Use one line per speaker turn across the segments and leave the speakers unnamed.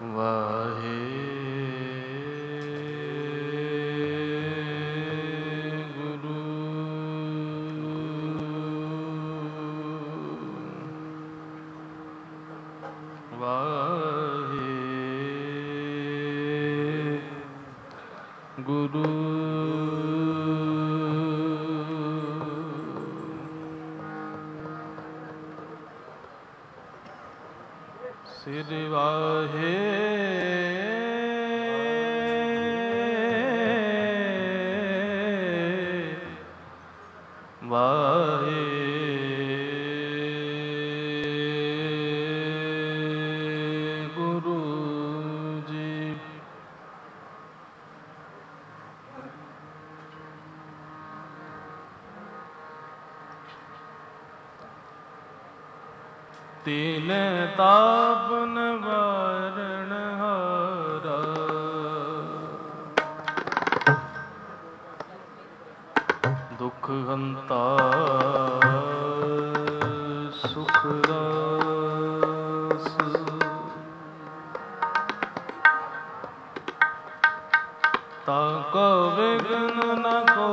ਸਿਰਿ ਵਾਹੇ ਵਾਹੇ ਗੁਰੂ ਜੀ। ਤੀਨ ਤਾਪਨ ਵਾਰਣ ਹਾਰਾ ਦੁਖ ਹੰਤਾ ਸੁਖ ਰਾਸ ਤਾ ਕੋ ਵਿਘਨ ਨ ਕੋ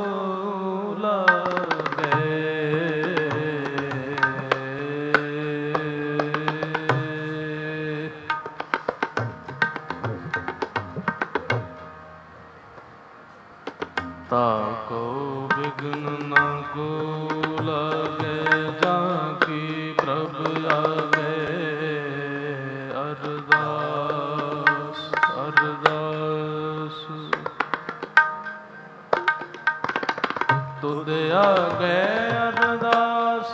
ਲਾਗੇ। ताको विघ्न न को लागे जाकी प्रभ आगे। अरदास अरदास तुद आगे अरदास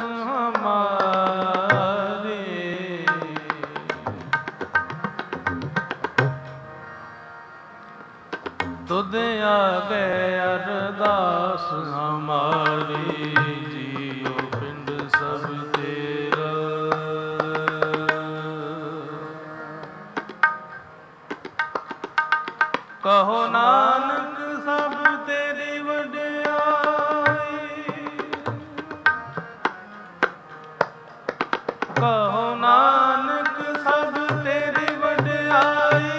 हमारी। तुद आगे अरदास हमारी जियो पिंड सब तेरा। कहो नानक सब तेरी वड्याई। कहो नानक सब तेरी वड्याई।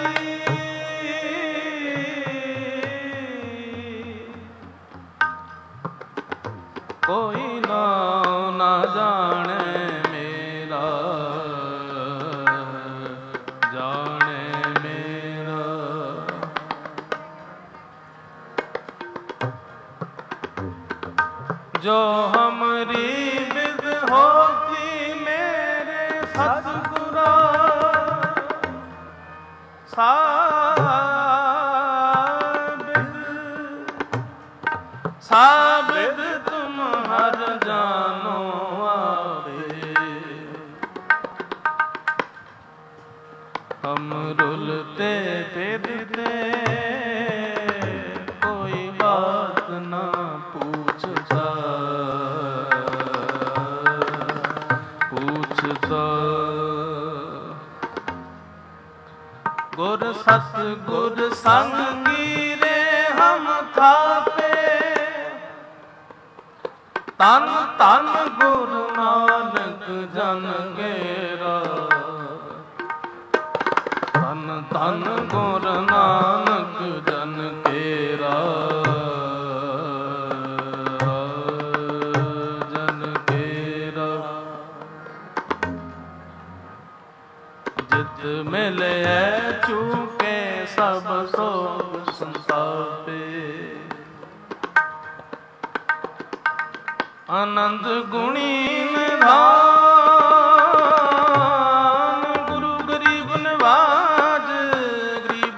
कोई नाम ना जाने मेरा जाने मेरा। जो हमरी विद होती मेरे सतगुरा साबिद तुम हर जानो आवे। हम रुलते फिरते कोई बात ना पूछता पूछता। गुर सत गुर संग गिरे हम थापे। तन तन गुरु नानक जन गेरा। तन तन गुरु नानक जन गेरा। जन गेरा जित मिले चूके सब सोग संतापे। आनंद गुणी निधान गुरु गरीब नवाज। गरीब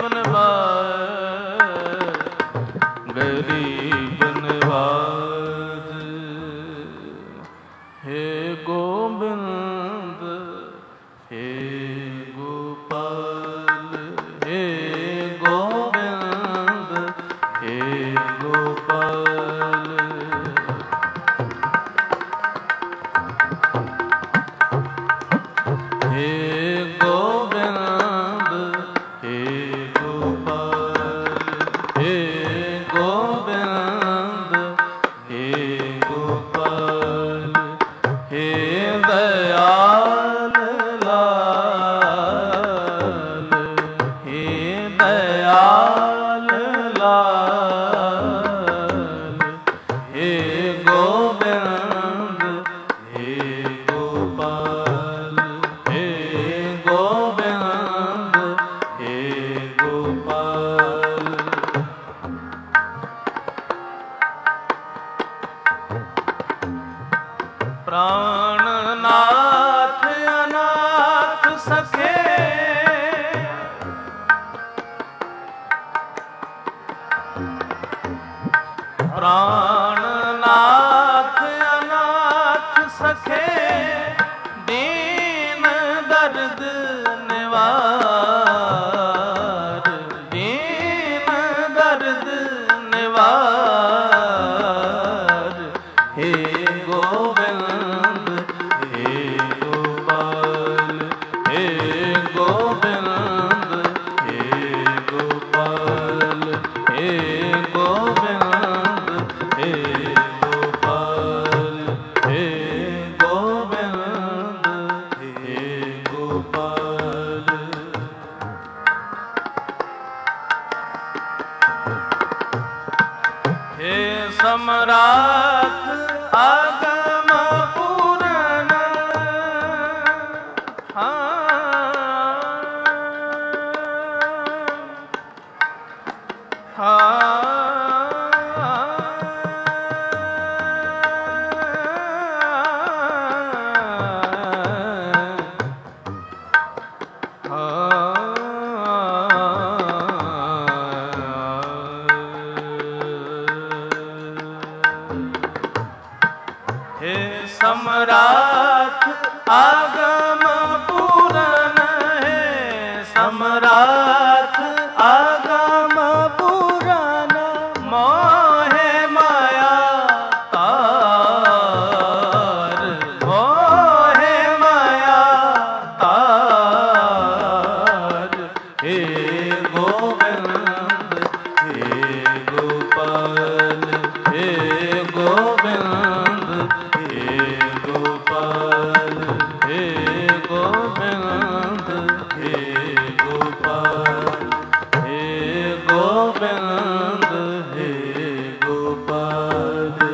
नवाज गरीब नवाज। हे गोबिंद हे गोपाल। हे गोबिंद हे गोपाल। हे गोबिंद हे गोपाल। हे गोबिंद हे गोपाल। हे दयाल लाल। ਸਖੇ ਪ੍ਰਾਣਨਾਥ ਅਨਾਥ ਸਖੇ ਦੀਨ ਦਰਦ ਨਿਵਾਰ ਦੀਨ ਦਰਦ ਨਿਵਾਰ ਹੇ ਗੋਬਿੰਦ ਹੇ ਗੋਪਾਲ ਹੇ ਗੋਬਿੰਦ ਹੇ ਗੋਪਾਲ ਹੇ ਗੋਬਿੰਦ ਹੇ ਗੋਪਾਲ ਹੇ ਗੋਬਿੰਦ ਹੇ ਗੋਪਾਲ ਹੇ ਸਮਰਾਟ ਆਗਮ ਪੂਰਨ हे सम्राट आगम पूरन हे सम्राट आगम पूरन मोहे माया तार मोहे माया तार हे गोविंद हे गोपाल हे गोविंद हे गोपाल हे गोविंद हे गोपाल हे गोविंद हे गोपाल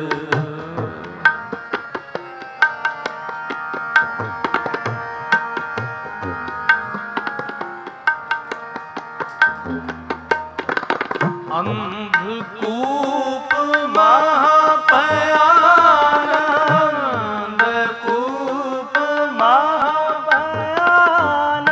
अंधकूप महापयान अंधकूप महापयान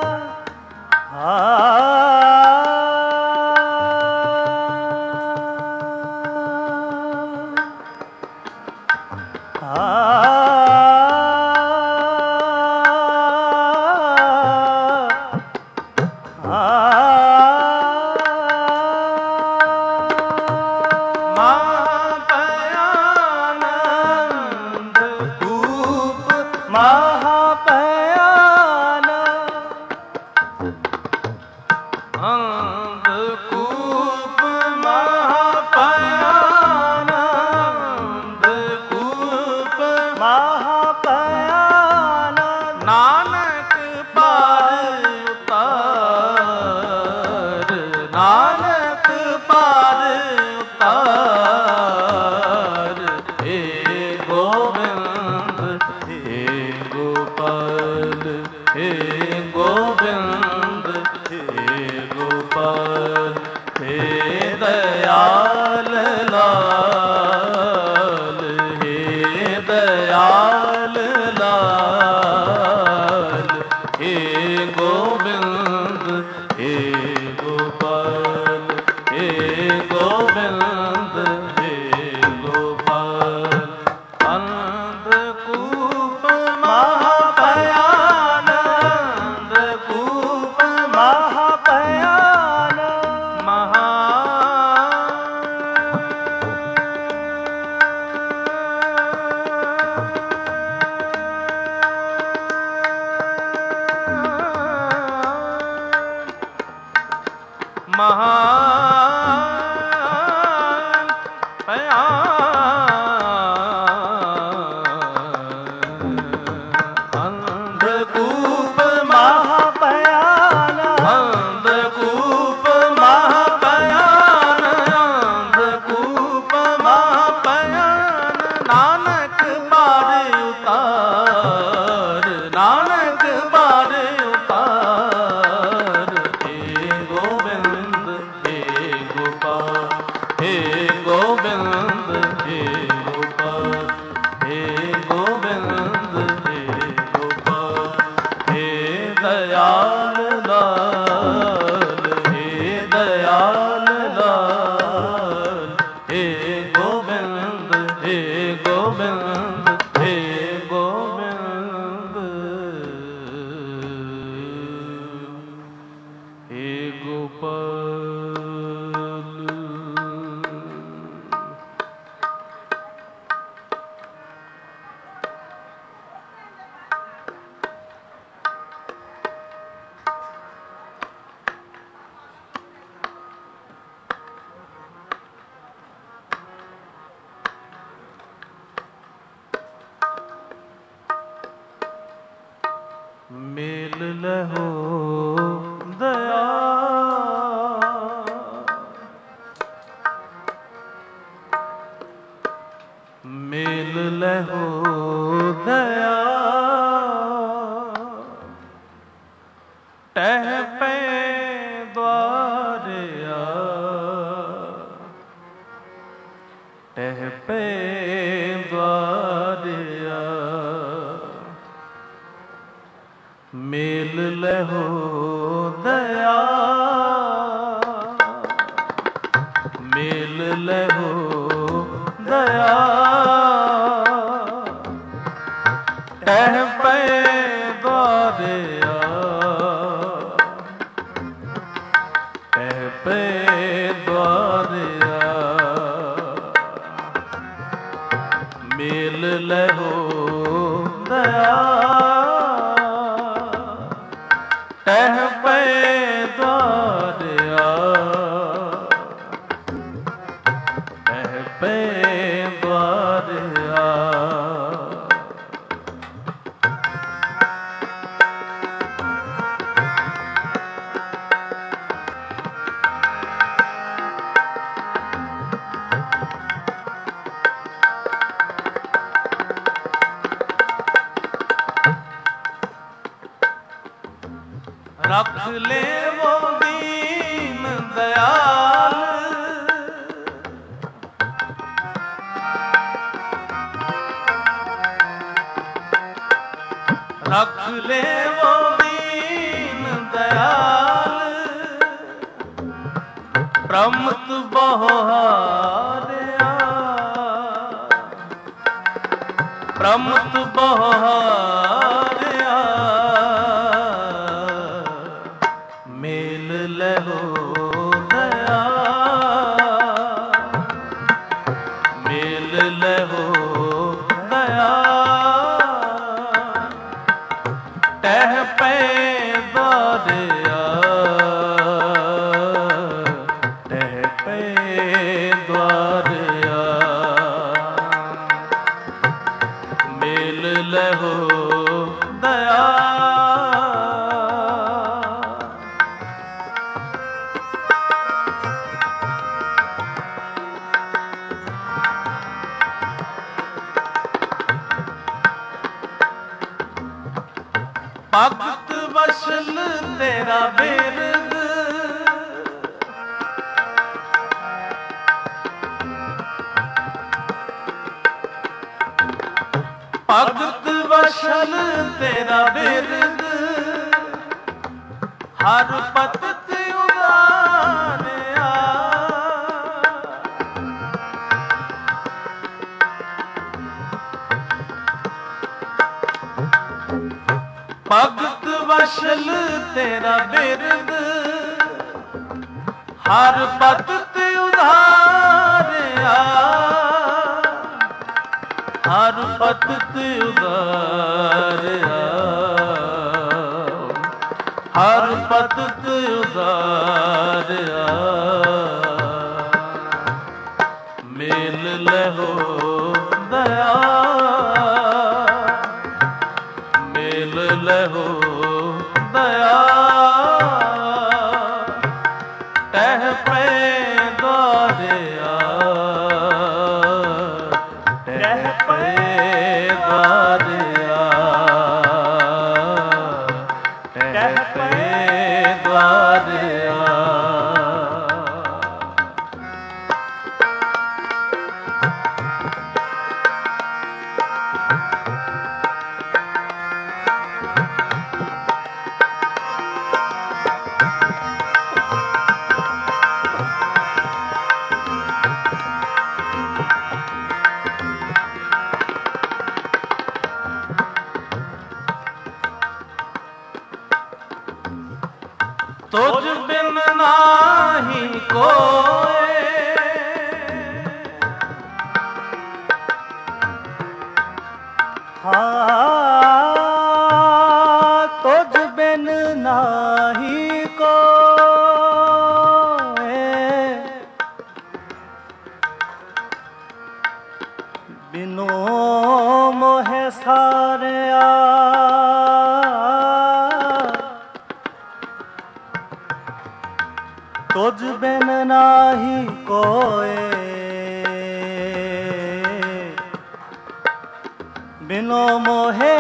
महापयान अंधकूप महापयान अंधकूप महापयान नानक पार उतार नानक पार उतार हे गोविंद हे गोपाल हे गोविंद हे गोपाल हे दयाल लाल हे दयाल लाल हे गोविंद हे गोपाल हे गोविंद हे गोपाल अंधकूप महापयान अंधकूप महापयान महा अंधकूप महापयान अंधकूप महापयान अंधकूप महापयान नानक पार उतार नानक पार उतार हे गोविंद हे ਮੇਲ ਲਹੋ ਦਇਆ ਮੇਲ ਲਹੋ ਦਇਆ ਟਹਿ ਪੈ ਦਵਾਰਿਆ ਟਹਿ ਪੈ ਦਵਾਰਿਆ ਮੇਲ ਲਹੋ ਦਇਆ ਮੇਲ ਲਹੋ ਦਇਆ ਟਹਿ ਪੈ ਦਵਾਰਿਆ ਟਹਿ ਪੈ ਦਵਾਰਿਆ ਮੇਲ ਲਹੋ ਦਇਆ ਟਹਿ ਪੈ ਦਵਾਰਿਆ ਟਹਿ ਪੈ ਦਵਾਰਿਆ ਰੱਖ ਲੇਵੋ ਦੀਨ ਦਇਆਲ ਰੱਖ ਲੇਵੋ ਦੀਨ ਦਇਆਲ ਪ੍ਰਮਤ ਬਹੁ ਹਾਰਿਆ ਪ੍ਰਮਤ ਬਹੁ ਹਾਰਿਆ ਮੇਲ ਲਹੋ ਦਇਆ ਮੇਲ ਲਹੋ ਦਇਆ ਟਹਿ ਪੈ ਦਵਾਰਿਆ ਟਹਿ ਪੈ ਦਵਾਰਿਆ ਮੇਲ ਲਹੋ ਦਇਆ ਭਗਤ ਵਸਲ ਤੇਰਾ ਬਿਰਦ ਭਗਤ ਵਸਲ ਤੇਰਾ ਬਿਰਦ ਹਰ ਪਤਿਤ ਉਦਾਰਿਆ ਭਗਤ ਵਸਲ ਤੇਰਾ ਬਿਰਦ ਹਰ ਪਤਿਤ ਉਧਾਰਿਆ ਹਰ ਪਤਿਤ ਉਧਾਰਿਆ ਹਰ ਪਤਿਤ ਉਧਾਰਿਆ ਮੇਲ ਲਹੋ ਦਇਆ ਮੇਲ ਲਹੋ ਦਇਆ ਟਹਿ ਪੈ ਦਵਾਰਿਆ ਟਹਿ ਪੈ ਦਵਾਰਿਆ ਟਹਿ ਪੈ ਦਵਾਰਿਆ ਤੁਝ ਬਿਨ ਨਾਹੀ ਕੋਇ
ਤੁਝ ਬਿਨ ਨਾਹੀ ਕੋਇ ਬਿਨੋ ਮੋਹਿ ਸਾਰਿਆ बिन नाही कोय, बिनो मोहे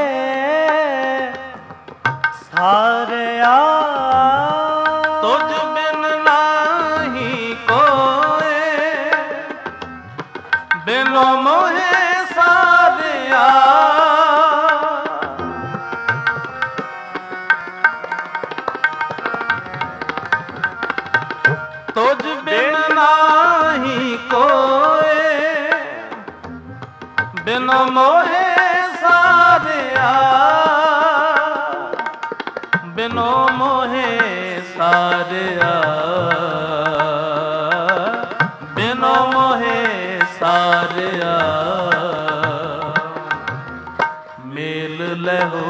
सारया।
तुझ बिन नाही कोय, बिनो मोहे सारया। तुझ बिन नाही कोय, बिनो मोहे सारया। बिनो मोहे सारया, बिनो मोहे सारया। मेल लहो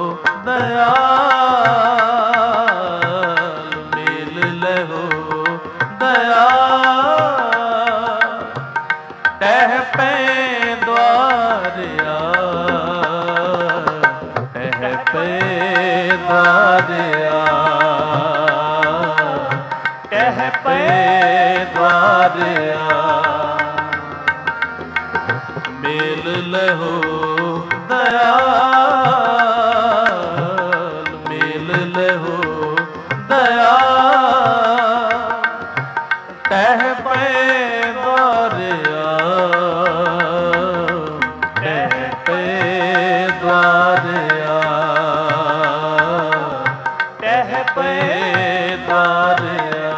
दयाल, मेल लहो दयाल। टह पे द्वारया, टह पे द्वारया, टह पे द्वारया। मेल लहो दयाल, मेल लहो दयाल। टह पे द्वारया, टह पे द्वारया, टह पे द्वारया।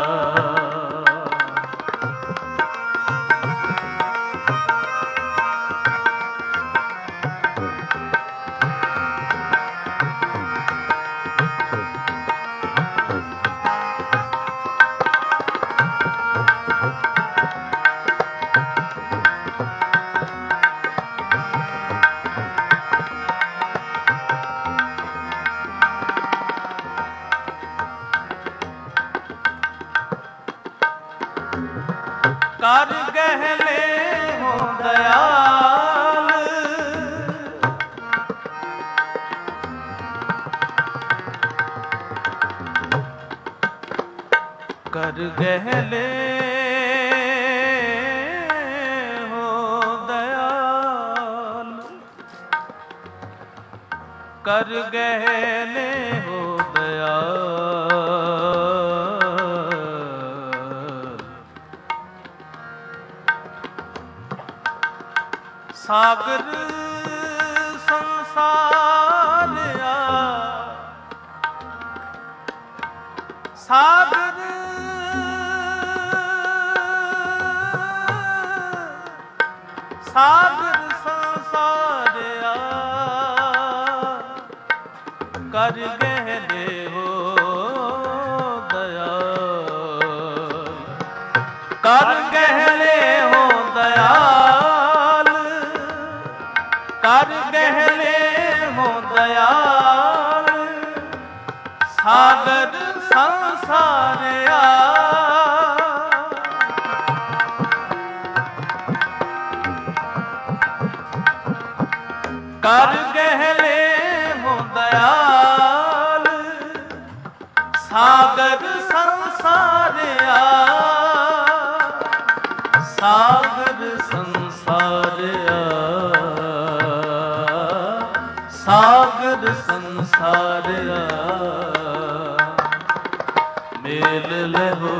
कर गहले हो दयाल, कर गहले हो दयाल, कर गहले हो दयाल। सागर संसारया, सागर सागर संसारया। कर गहले हो दयाल, कर गहले हो दयाल, कर गहले हो दयाल। सागर संसारया, कर गहले हो दयाल। सागर संसारया, सागर संसारया, सागर संसारया। मेल लहो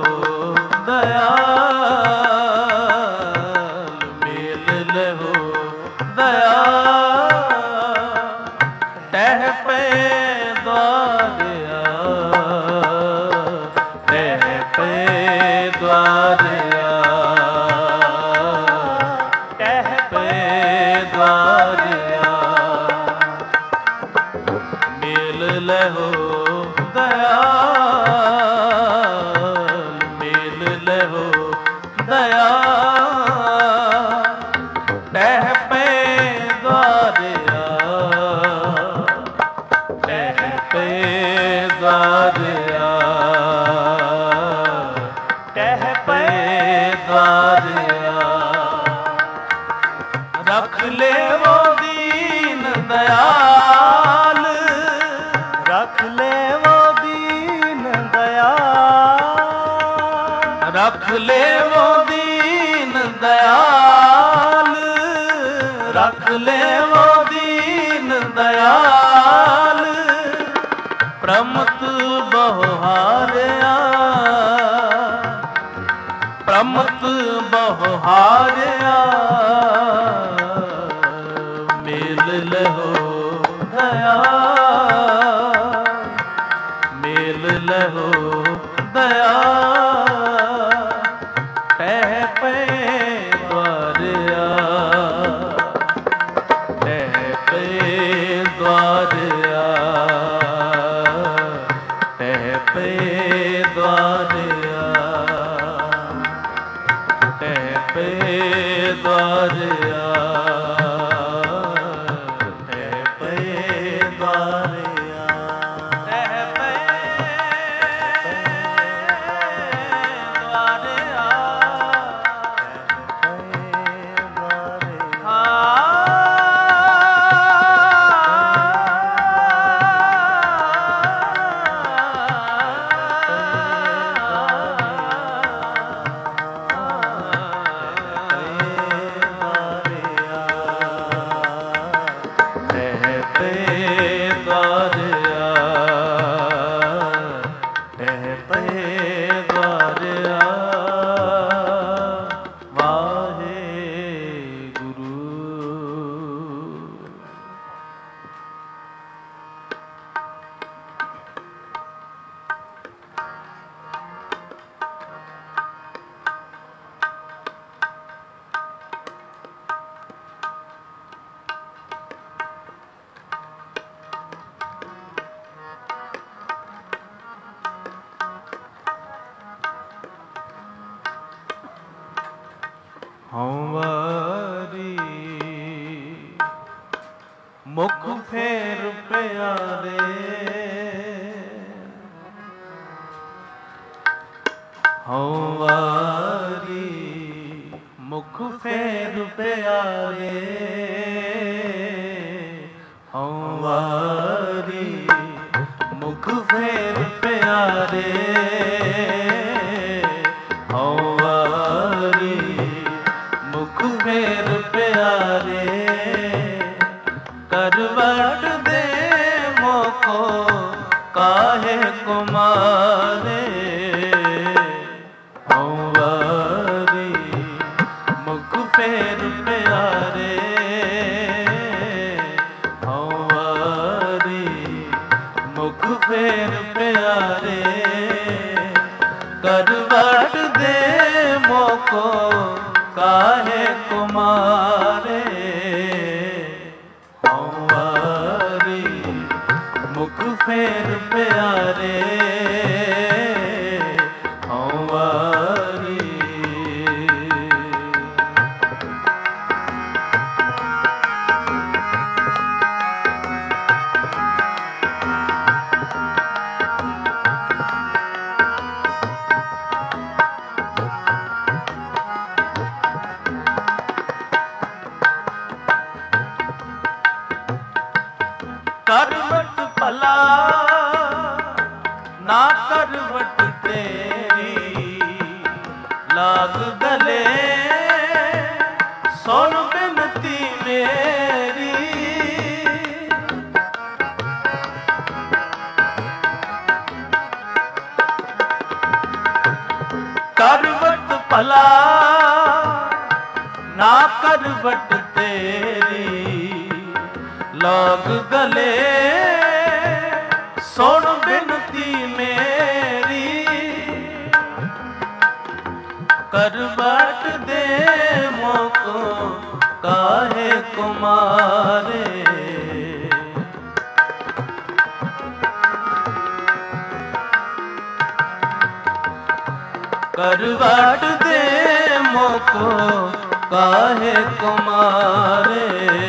दयाल, मेल लहो दयाल। टह पे द्वारया, टह पे द्वारया, टह पे द्वारया। मेल लहो दयाल, मेल लहो दयाल। टह पे द्वारया, टह पे द्वारया, टह पे द्वारया। रख ले वो दीन दयाल,
रख ले वो दीन
ਹਉ ਵਾਰੀ ਮੁਖ ਫੇਰ ਪਿਆਰੇ, ਹਉ ਵਾਰੀ ਮੁਖ ਫੇਰ ਪਿਆਰੇ, ਹਉ ਵਾਰੀ ਮੁਖ ਫੇਰ ਪਿਆਰੇ, ਕਰਵਟ ਦੇ ਮੋਕੋ ਕਾਹੇ ਕੁਮਾਰੇ, ਹਉ ਵਾਰੀ ਮੁਖ ਫੇਰ ਪਿਆਰੇ, ਹਉ ਵਾਰੀ ਮੁਖ ਫੇਰ ਪਿਆਰੇ, ਕਰਵਟ ਦੇ ਮੋਕੋ ਕਾਹੇ ਕੁਮਾਰੇ, ਹਉ ਵਾਰੀ ਮੁਖ ਫੇਰ ਪਿਆਰੇ, ਹਉ ਵਾਰੀ। ਕਰਵਟ ਭਲਾ ਨਾ ਕਰਵਟ ਤੇਰੀ, ਲਾਗ ਗਲੇ ਸੁਣ ਬਿਨਤੀ ਮੇਰੀ, ਕਰਵਟ ਭਲਾ ਨਾ ਕਰਵਟ ਤੇਰੀ, ਲਾਗ ਗਲੇ ਸੁਣ ਬਿਨਤੀ ਮੇਰੀ, ਕਰਵਟ ਦੇ ਮੋਕੋ ਕਾਹੇ ਕੁਮਾਰੇ, ਕਰਵਟ ਦੇ ਮੋਕੋ ਕਾਹੇ ਕੁਮਾਰੇ,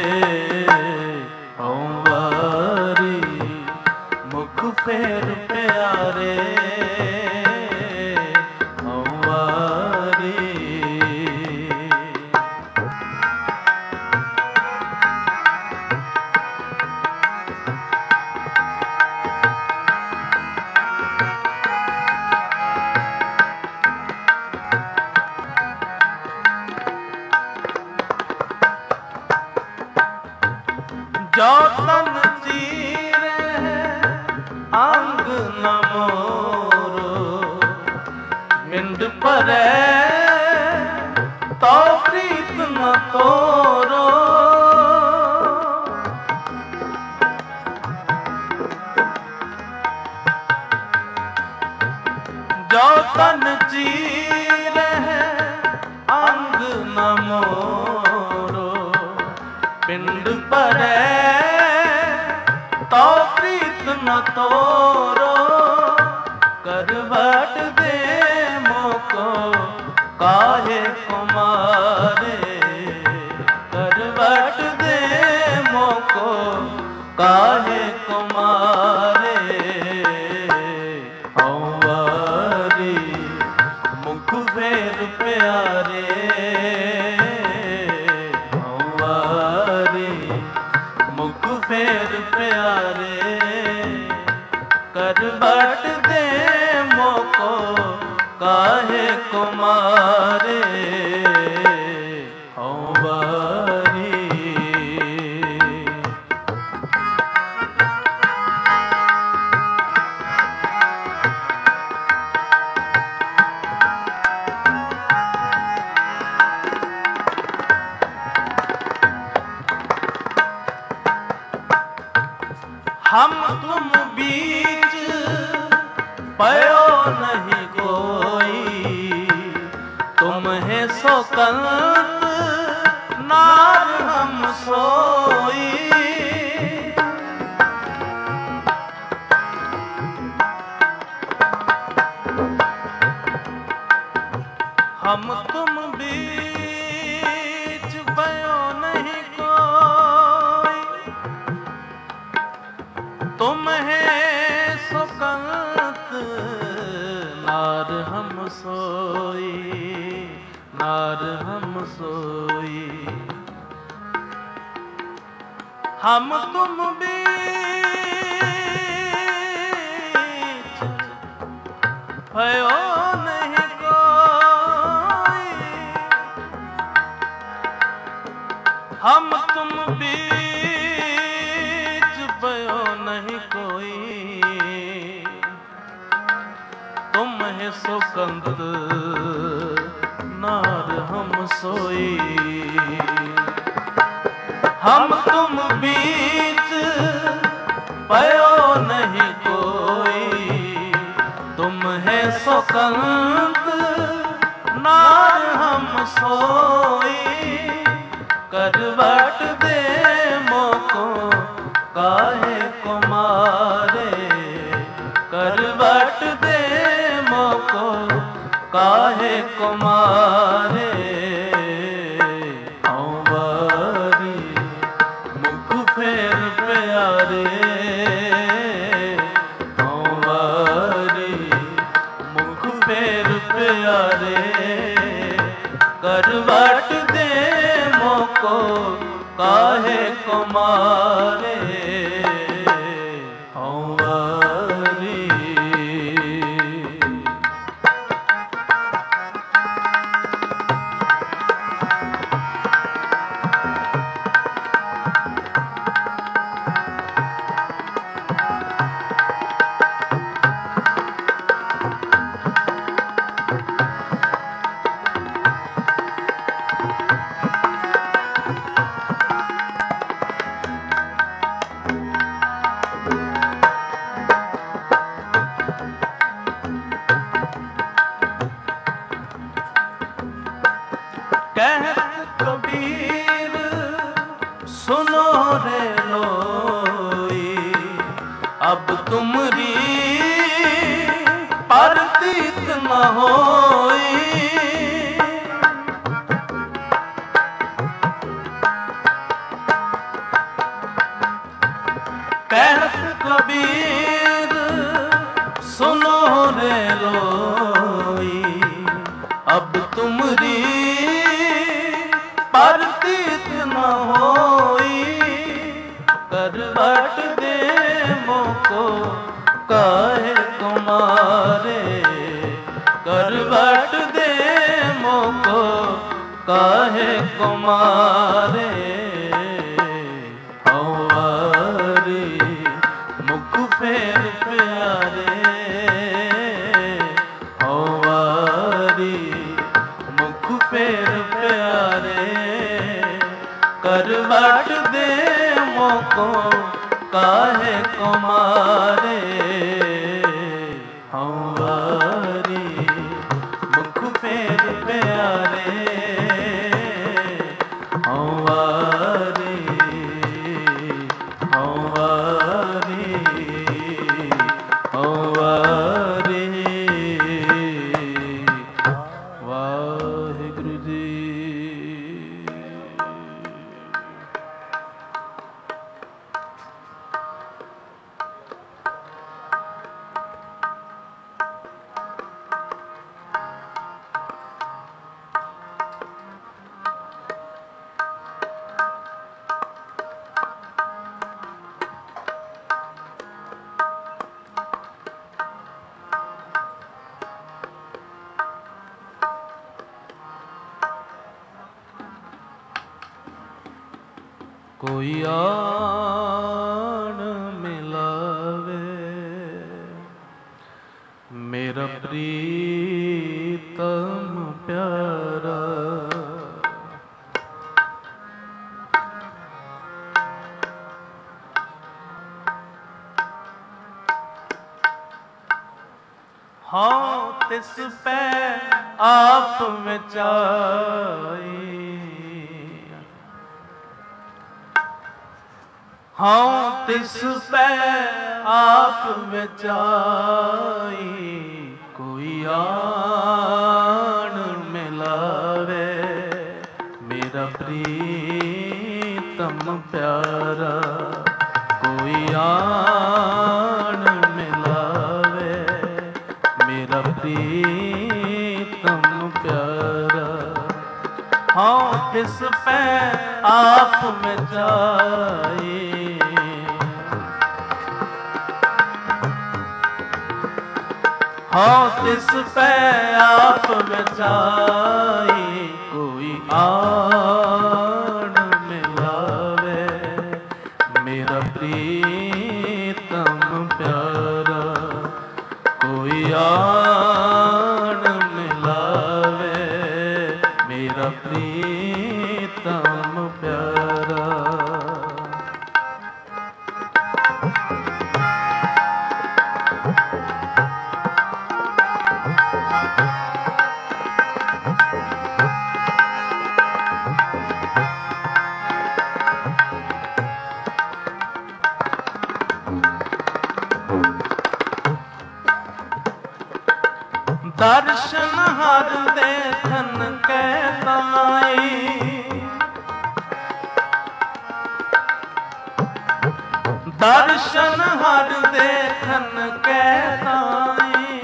ਹਉ ਵਾਰੀ ਮੁਖ ਫੇਰ ਪਿਆਰੇ, ਹਉ ਵਾਰੀ। ਜੋ ਤਨ ਚੀਰੇ ਅੰਗ ਨ ਮੋਰੋ, ਮਿੰਦ ਭਰੈ ਤੋ ਪ੍ਰੀਤ ਨ ਤੋਰੋ, ਜੋ ਤਨ ਚੀਰੇ ਅੰਗ ਨ ਮੋਰੋ, ਪਿੰਡ ਭਰੈ ਤੋ ਪ੍ਰੀਤ ਨ ਤੋਰੋ, ਕਰਵਟ ਦੇ ਮੋਕੋ ਕਾਹੇ ਕੁਮਾਰੇ, ਕਰਵਟ ਦੇ ਮੋਕੋ ਕਾਹੇ ਕੁਮਾਰੇ, ਹਉ ਵਾਰੀ ਮੁਖ ਫੇਰ ਪਿਆਰੇ, ਹਉ ਵਾਰੀ ਮੁਖ ਫੇਰ ਪਿਆਰੇ, ਕਰਵਟ ਦੇ ਮੋਕੋ ਕਾਹੇ ਕੁਮਾਰੇ, ਹਉ ਵਾਰੀ। हम तुम बीच पयो नहीं कोई, तुम है सो कंत नार हम सोई, हम तुम बीच पयो नहीं कोई, तुम है सुकंत नार हम सोई, नार हम सोई। हम तुम बीच भयो नहीं कोई, हम तुम बीच भयो नहीं कोई। तुम है सुकंत नार हम सोई। हम तुम बीच भयो नहीं कोई, तुम है सुकंत नार हम सोई। करवट दे मोको काहे को मारे, करवट दे मोको काहे को मारे। फेर प्यारे हमारी मुख फेर प्यारे। करवट दे मोको काहे को मारे हमारी। कहत कबीर सुनो रे लोई, अब तुमरी परतीत न होई। कहत कबीर सुनो रे लोई, अब तुमरी परतीत न होई। करवट दे मोको काहे को मारे, करवट दे मोको काहे को मारे हमारी मुख फेर प्यारे हमारी मुख फेर प्यारे। करवट दे मोको काहे को मारे हमारी मुख फेर प्यारे हमारी हमारी हमारी। वाहिगुरु जी। कोई आन मिलावे मेरा प्रीतम प्यारा, हाँ तिस पे आप विचाई, हाँ तिस पे आप विचाई। कोई आन मिलावे मेरा प्रीतम प्यारा, कोई आन आप में जाए। हाँ तिस पे आप में जाए, कोई आन मिलावे मेरा प्रीतम प्यारा, कोई आन मिलावे मेरा प्रीतम प्यारा। दर्शन हर देखन के ताई, दर्शन हर देखन के ताई,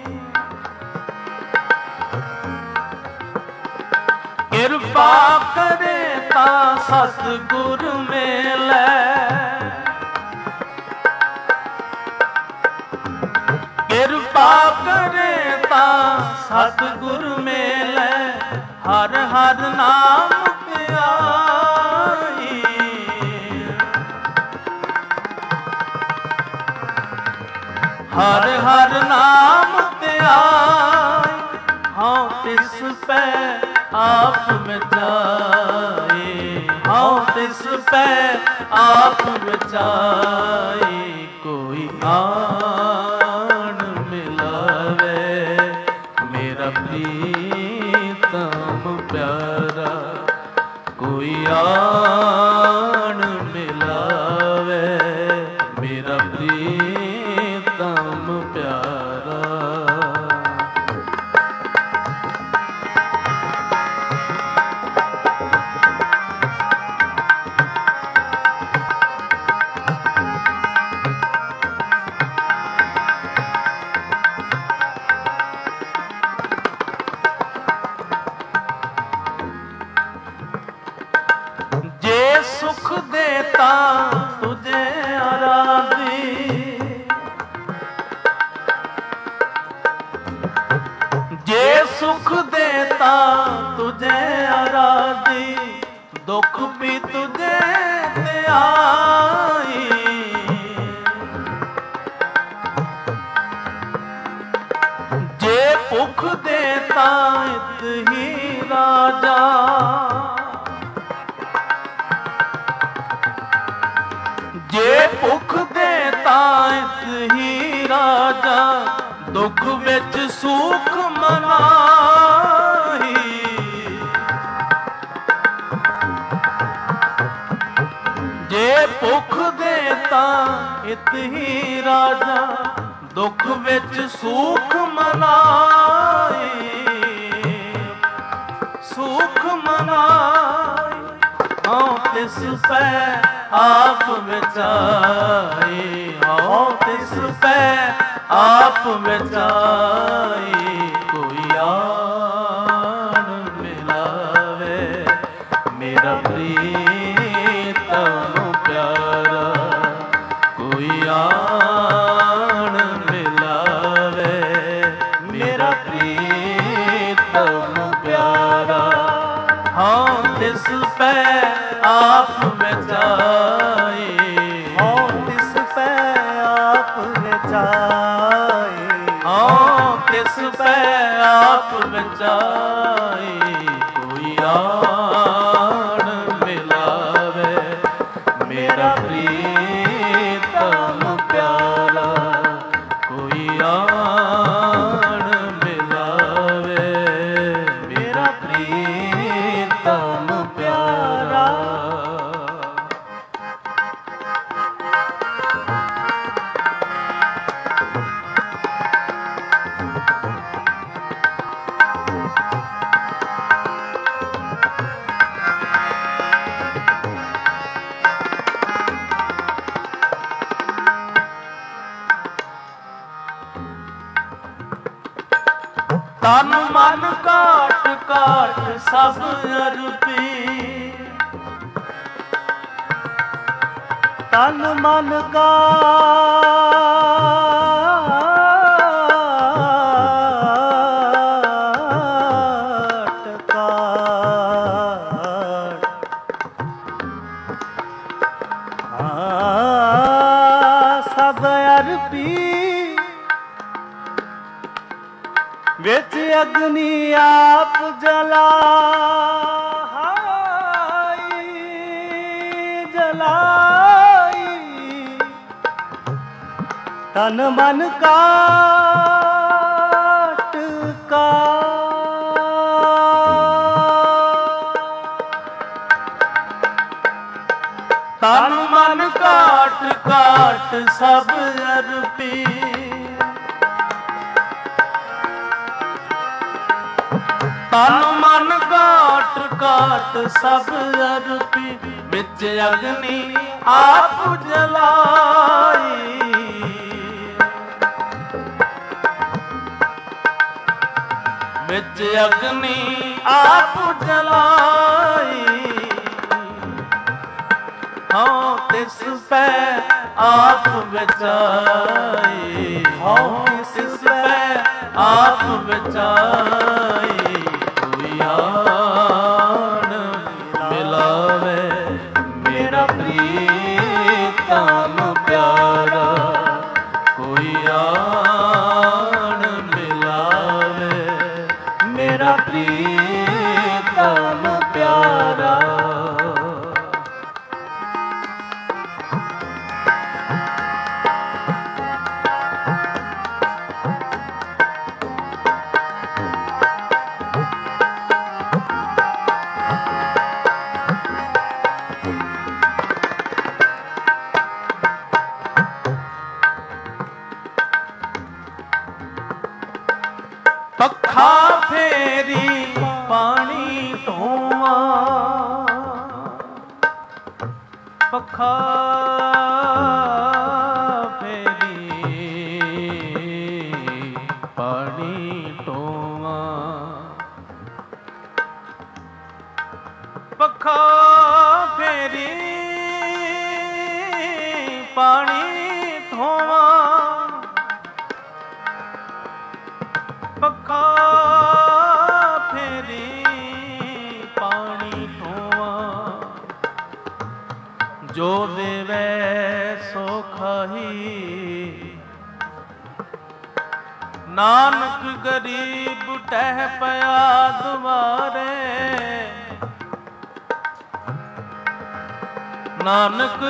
कृपा करे ता सतगुर मेले, कृपा करे सतगुर मेले हर हर नाम प्याई, हर हर नाम प्याई। हाँ तिस पे आप में जाए, हाँ तिस पे आप में जाए, कोई आन मिलावे मेरा प्रीतम प्यारा, कोई आन मिलावे मेरा प्रीतम प्यारा। सुख देता तुझे आराधी, जे सुख देता तुझे आराधी, दुख भी तुझे ते आई, जे भुख देता इत ही राजा, जे भुख देता इस ही राजा, दुख विच सुख मनाही, जे भुख देता इत ही राजा, दुख विच सुख मनाही, सुख मनाही। हाँ तिस पे आप में जाए, हाँ तिस पे आप में जाए, कोई आन मिलावे मेरा प्रीतम प्यारा, कोई आन मिलावे मेरा प्रीतम प्यारा। हाँ तिस पे आप में जाए,
हाँ तिस पे आप में जाए,
हाँ तिस पे आप में जाए, कोई आन मिलावे मेरा प्रीतम प्यारा, कोई आन मिलावे मेरा प्रीतम प्यारा। तन मन काट काट सब अरपी,
ਤਨ ਮਨ ਕਾਟ ਕਾਟ ਸਭ ਅਰਪੀ ਵਿੱਚ ਅਗਨੀ ਆਪ ਜਲਾਈ ਜਲਾਈ ਤਨ ਮਨ ਕਾਟ
ਤਨ ਮਨ ਕਾਟ ਕਾਟ ਸਭ ਅਰਪੀ ਤਨ ਮਨ ਕਾਟ ਕਾਟ ਸਭ ਅਰਪੀ ਵਿੱਚ ਅਗਨੀ ਆਪ ਜਲਾਈ ਵਿੱਚ ਅਗਨੀ ਆਪ ਜਲਾਈ ਹਉ ਤਿਸ ਪੈ ਆਪ ਬਚਾਈ ਹਉ ਤਿਸ ਪੈ ਆਪ ਬਚਾਈ ਕੋਈ ਆਣ ਮਿਲਾਵੇ ਮੇਰਾ ਪ੍ਰੀਤਮ ਪਿਆਰਾ ਕੋਈ ਆਣ ਮਿਲਾਵੇ ਮੇਰਾ ਪ੍ਰੀਤਮ ਪਿਆਰਾ ਪੱਖਾ ਫੇਰੀ ਪਾਣੀ ਢੋਵਾਂ ਪੱਖਾ ਫੇਰੀ ਪਾਣੀ ਢੋਵਾਂ ਪੱਖਾ ਫੇਰੀ ਪਾਣੀ ਢੋਵਾਂ ਪੱਖਾ ਫੇਰੀ ਪਾਣੀ ਢੋਵਾਂ ਜੋ ਦੇਵੈ ਸੋ ਖਾਹੀ ਨਾਨਕ ਗਰੀਬ ਟਹਿ ਪਿਆ ਦੁਆਰੇ ਨਾਨਕ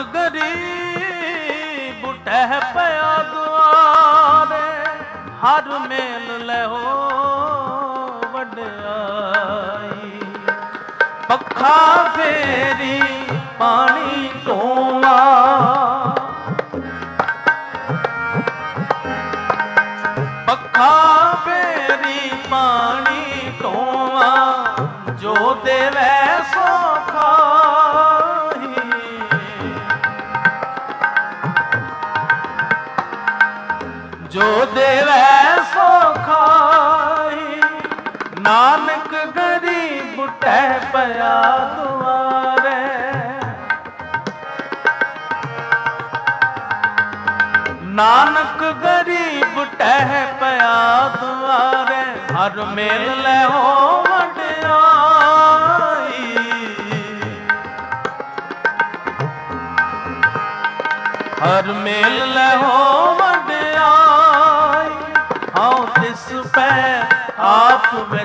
ਗਰੀਬ ਟਹਿ ਪਿਆ ਦੁਆਰੇ ਹਰ ਮੇਲ ਲਹੋ ਵਡਿਆਈ ਪੱਖਾ ਫੇਰੀ ਪਾਣੀ ਢੋਵਾਂ ਪੱਖਾ ਫੇਰੀ ਪਾਣੀ ਢੋਵਾਂ ਜੋ ਦੇਵੈ ਸੋ ਖਾਹੀ ਜੋ ਦੇਵੈ ਸੋ ਖਾਹੀ ਨਾਨਕ ਗਰੀਬ ਟਹਿ ਪਿਆ ਦੁਆਰੇ ਨਾਨਕ ਗਰੀਬ ਟਹਿ ਪਿਆ ਦੁਆਰੇ ਹਰ ਮੇਲ ਲਹੋ ਵਡਿਆਈ ਹਰ ਮੇਲ ਲਹੋ ਵਡਿਆਈ ਹਉ ਤਿਸ ਪੈ ਆਪ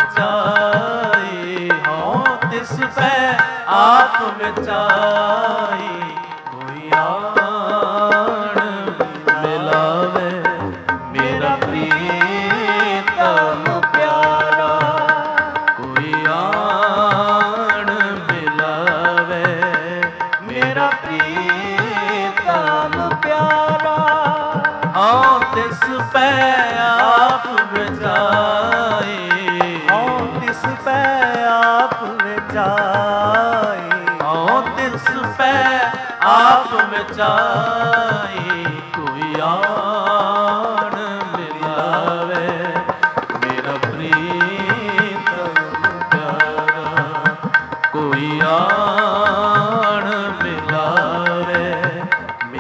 ਬਚਾਈ ਹਉ ਤਿਸ ਪੈ ਆਪ ਬਚਾਈ ਕੋਈ ਆਣ ਮਿਲਾਵੇ ਮੇਰਾ ਪ੍ਰੀਤਮ ਪਿਆਰਾ ਕੋਈ ਆਣ ਮਿਲਾਵੇ ਮੇਰਾ ਪ੍ਰੀਤਮ ਪਿਆਰਾ ਹਉ ਤਿਸ ਪੈ ਆਪ ਬਚਾਈ
ਹਉ ਤਿਸ ਪੈ ਆਪ ਬਚਾਈ
ਹਉ ਤਿਸ ਪੈ ਆਪ ਬਚਾਈ ਕੋਈ ਆਣ ਮਿਲਾਵੇ ਮੇਰਾ ਪ੍ਰੀਤਮ ਪਿਆਰਾ ਕੋਈ ਆਣ ਮਿਲਾਵੇ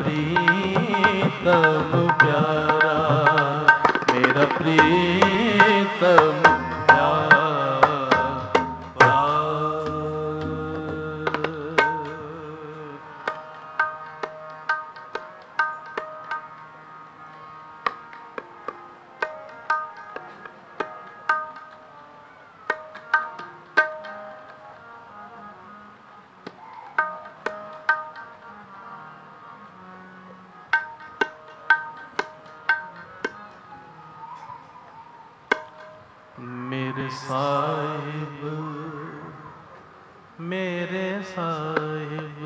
प्रीतम प्यारा, मेरा प्रीतम प्यारा। मेरे साहिब, मेरे साहिब,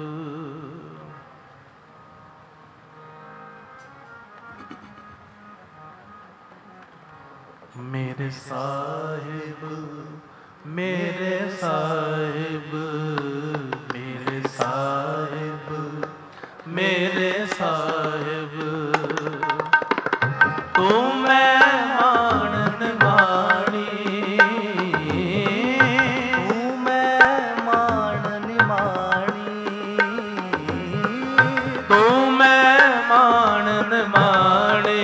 मेरे साहिब, मेरे साहिब, मेरे साहिब, मेरे साहिब, तू मैं मानन मानी,
तू मैं मानन मानी,
तू मैं मानन माने,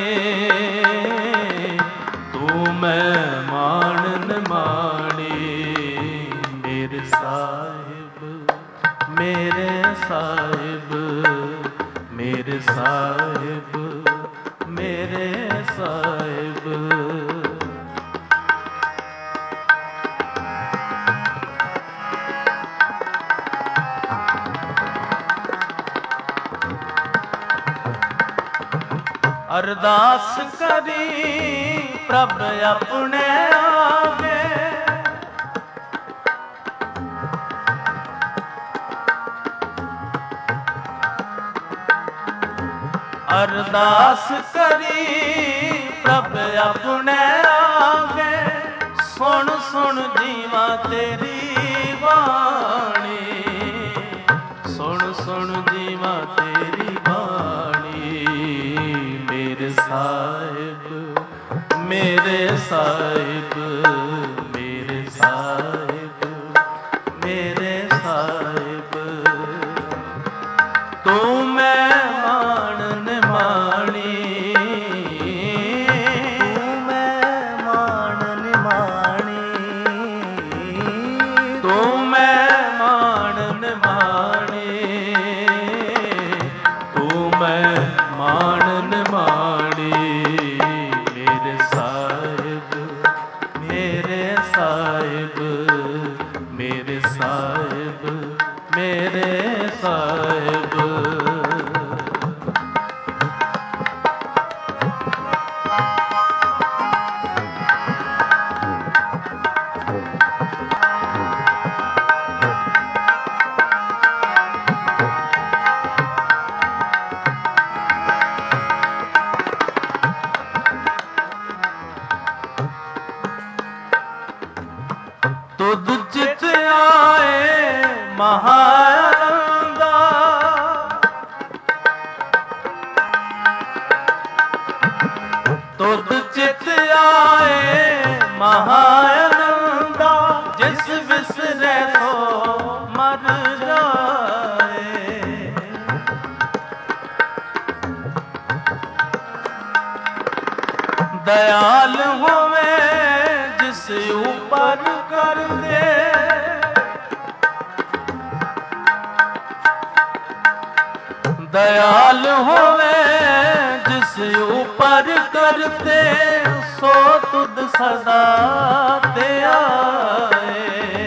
तू मैं मानन माने। मेरे साहिब, मेरे साहिब, मेरे साहिब, मेरे साहिब, अरदास करी प्रभ अपने आगे, अरदास करी प्रभ अपने आगे। सुन सुन जीवा तेरी बाणी, सुन सुन जीवा तेरी बाणी। मेरे साहिब, मेरे साहिब, मेरे साहिब, मेरे साहिब, तू मैं मानन मानी,
तू मैं मानन मानी,
तू मैं मानन मानी, तू मैं मानन मानी। मेरे साहिब, मेरे साहिब, मेरे साहिब, मेरे साहिब, तुद चित आए महानंदा, तुद चित आए महानंदा। जिस विसरे तो मर जाए, दयाल होवे जिस ऊपर कर दे, दयाल होवे जिस ऊपर करते। सो तुद सदा ते आए,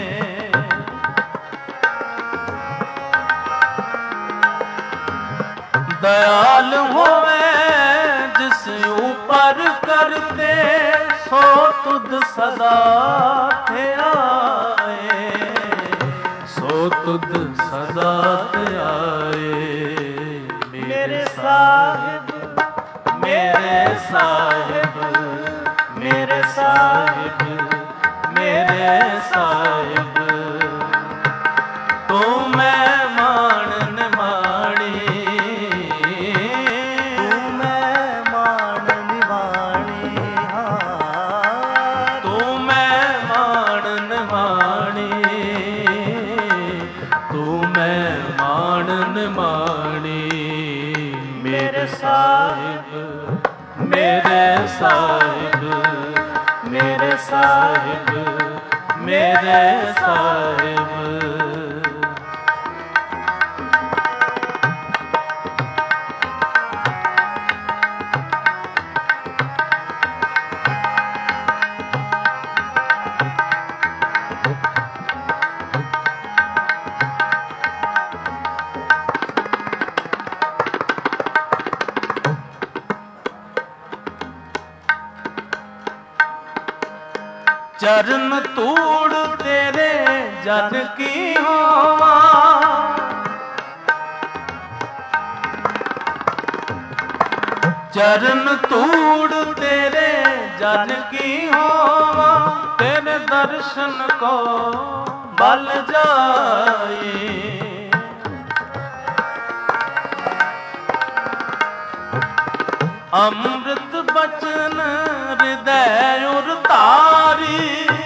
दयाल होवे जिस ऊपर करते। सो तुद सदा थे आए, सो तुद सदा थे आए। मेरे साहिब, मेरे साहिब, मेरे साहिब, मेरे साहिब, तू मैं मानन माणी,
तू मैं मानन मानी,
तू मैं मानन माणी, तू मैं मानन माणी। ਮੇਰੇ ਸਾਹਿਬ, ਮੇਰੇ ਸਾਹਿਬ, ਮੇਰੇ ਸਾਹਿਬ, ਮੇਰੇ ਸਾਹਿਬ। चरण तूड़ तेरे जन की होवा, चरण तूड़ तेरे जन की होवा, तेरे दर्शन को बल जाए। अमृत बचन हृदय उर तारी,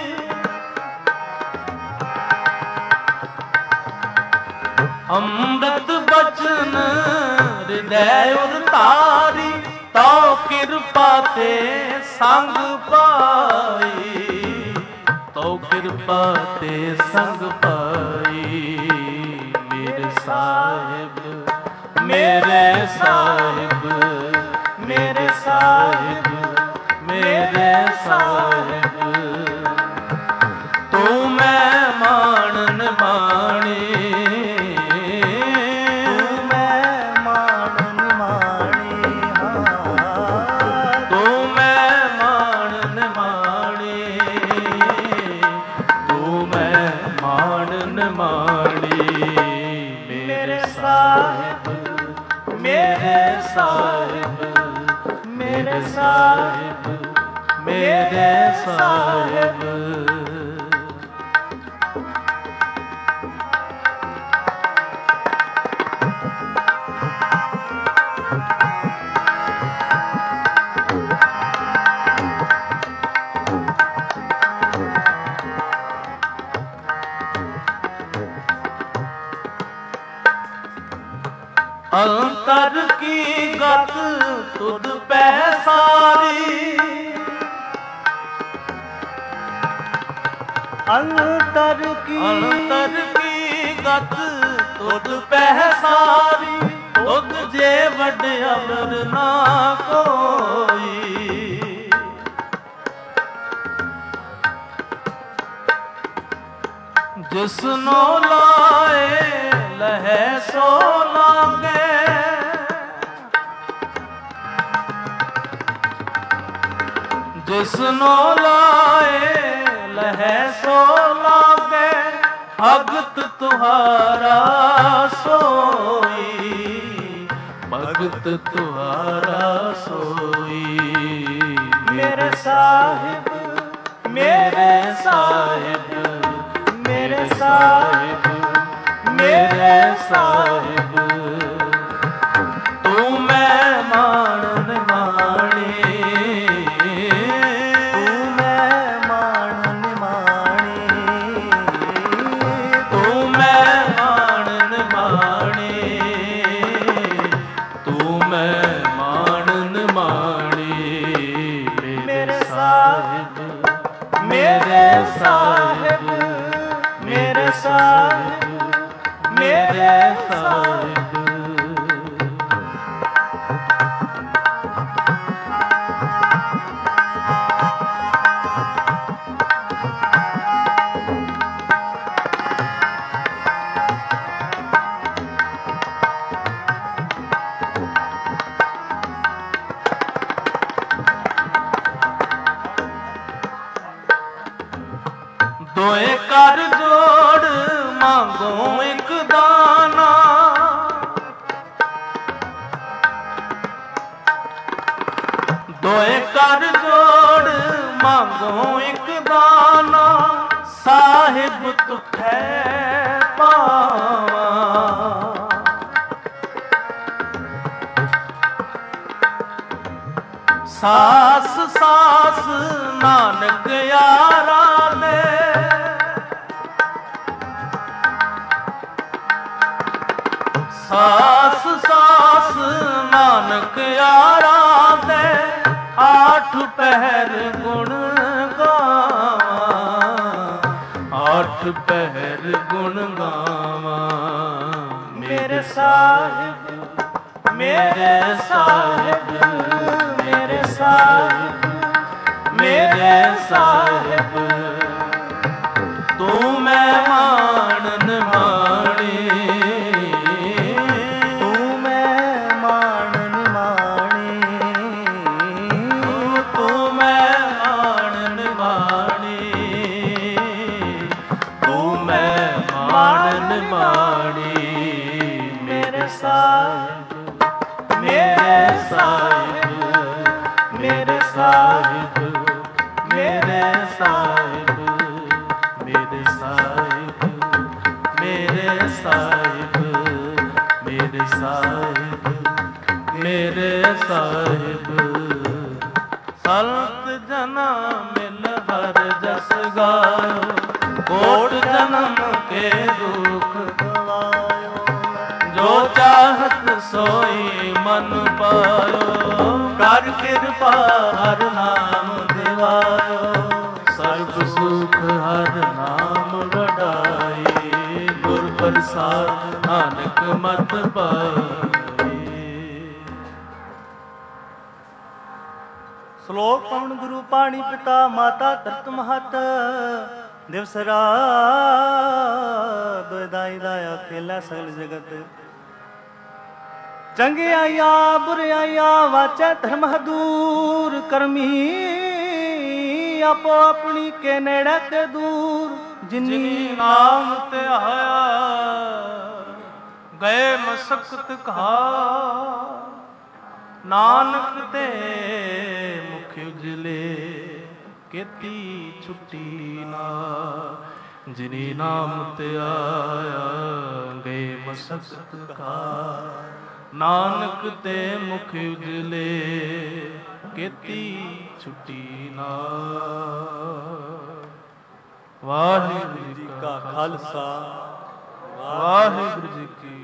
अमृत बचन हृदय उर तारी, तो कृपा ते संग पाई, तो कृपा ते संग पाई। मेरे साहिब, मेरे साहिब, मेरे साहिब, मेरे साहिब। तू मैं मानन माणी,
तू मैं मानन माणी,
तू मैं मानन माणी, तू मैं मानन माणी। मेरे साहिब, मेरे साहिब, मेरे साहिब, मेरे साहिब। अंतर की गत तुध पै सारी,
अंतर
की गत तुध पै सारी, तुध जे वड अमर ना कोई। जिसनो लाए लहे सो लागे, जिसनो लाए लहे सो लागे, भगत तुहारा सोई, भगत तुहारा सोई। मेरे साहिब, मेरे साहिब, मेरे साहिब, मेरे साहिब। तू मैं मानन माणी,
तू मैं मानन माणी,
तू मैं मानन माणी, तू मैं मानन माणी। मेरे साहिब, मेरे साहिब, मेरे साहिब, मेरे साहिब। दोए कर जोड़ मांगो एक दाना, दोए कर जोड़ मांगो एक दाना, साहिब तुठे पावा। सास सास नानक यारा दे, सास सास ਨਾਨਕ ਯਾਰਾਂ ਦੇ ਆਠ ਪਹਿਰ ਗੁਣ ਗਾਵਾਂ, ਆਠ ਪਹਿਰ ਗੁਣ ਗਾਵਾਂ। ਮੇਰੇ ਸਾਹਿਬ, ਮੇਰੇ ਸਾਹਿਬ, ਮੇਰੇ ਸਾਹਿਬ, ਮੇਰੇ ਸਾਹਿਬ, ਤੂੰ ਮਹਿਮਾਨ ਨਿਮਾਣੀ,
ਤੂੰ ਮਹਿਮਾਨ ਨਿਮਾਣੀ,
ਤੂੰ ਮਹਿਮਾਨ ਨਿਮਾਣੀ, ਤੂੰ ਮਹਿਮਾਨ ਨਿਮਾਣੀ। ਮੇਰੇ ਸਾਹਿਬ, ਮੇਰੇ ਸਾਹਿਬ, ਮੇਰੇ ਸਾਹਿਬ, ਮੇਰੇ ਸਾਹਿਬ, ਮੇਰੇ ਸਾਹਿਬ, ਮੇਰੇ ਸਾਹਿਬ, ਮੇਰੇ ਸਾਹਿਬ, ਮੇਰੇ ਸਾਹਿਬ। ਸਲਤ ਜਨਮ ਮਿਲ ਹਰ ਜਸ ਗਾਇਓ, ਕੋਟ ਜਨਮ ਕੇ ਦੁਖ
ਗਵਾਇਓ।
ਜੋ ਚਾਹਤ ਸੋਈ ਮਨ ਪਾਇਓ, ਕਰ ਕਿਰਪਾ ਹਰ ਨਾਮ ਦਿਵਾਇਓ। ਸਰਬ ਸੁਖ ਹਰ ਨਾਮ ਵਡਾਈ, ਗੁਰ ਪ੍ਰਸਾਦ ਨਾਨਕ ਮਤ ਪਾਈ।
ਸ਼ਲੋਕ ਪਵਨ ਗੁਰੂ ਪਾਣੀ ਪਿਤਾ ਮਾਤਾ ਧਰਤ ਮਹਤ, ਦਿਵਸ ਰਾਤ ਦਾਈ ਦਾਇਆ ਖੇਲਾ ਸਗਲ ਜਗਤ। ਚੰਗਿਆਈਆ ਬੁਰਿਆਈਆ ਵਾਚੈ ਧਰਮ ਦੂਰ, ਕਰਮੀ ਆਪੋ ਆਪਣੀ ਕੇ ਨੇੜੇ ਤੇ ਦੂਰ।
ਜਿਨੀ ਨਾਮ ਧਿਆਇਆ ਗਏ ਮਸਕਤ ਕਹਾ, ਨਾਨਕ ਤੇ ਮੁਖ ਉਜਲੇ ਕੀਤੀ ਛੁੱਟੀ ਨਾ। ਜਿਨੀ ਨਾਮ ਧਿਆਇਆ ਗਏ ਮਸਕਤ ਕਹਾ, ਨਾਨਕ ਤੇ ਮੁਖ ਉਜਲੇ ਕੀਤੀ ਛੁੱਟੀ ਨਾ। ਵਾਹਿਗੁਰੂ ਜੀ ਕਾ ਖਾਲਸਾ, ਵਾਹਿਗੁਰੂ ਜੀ ਕੀ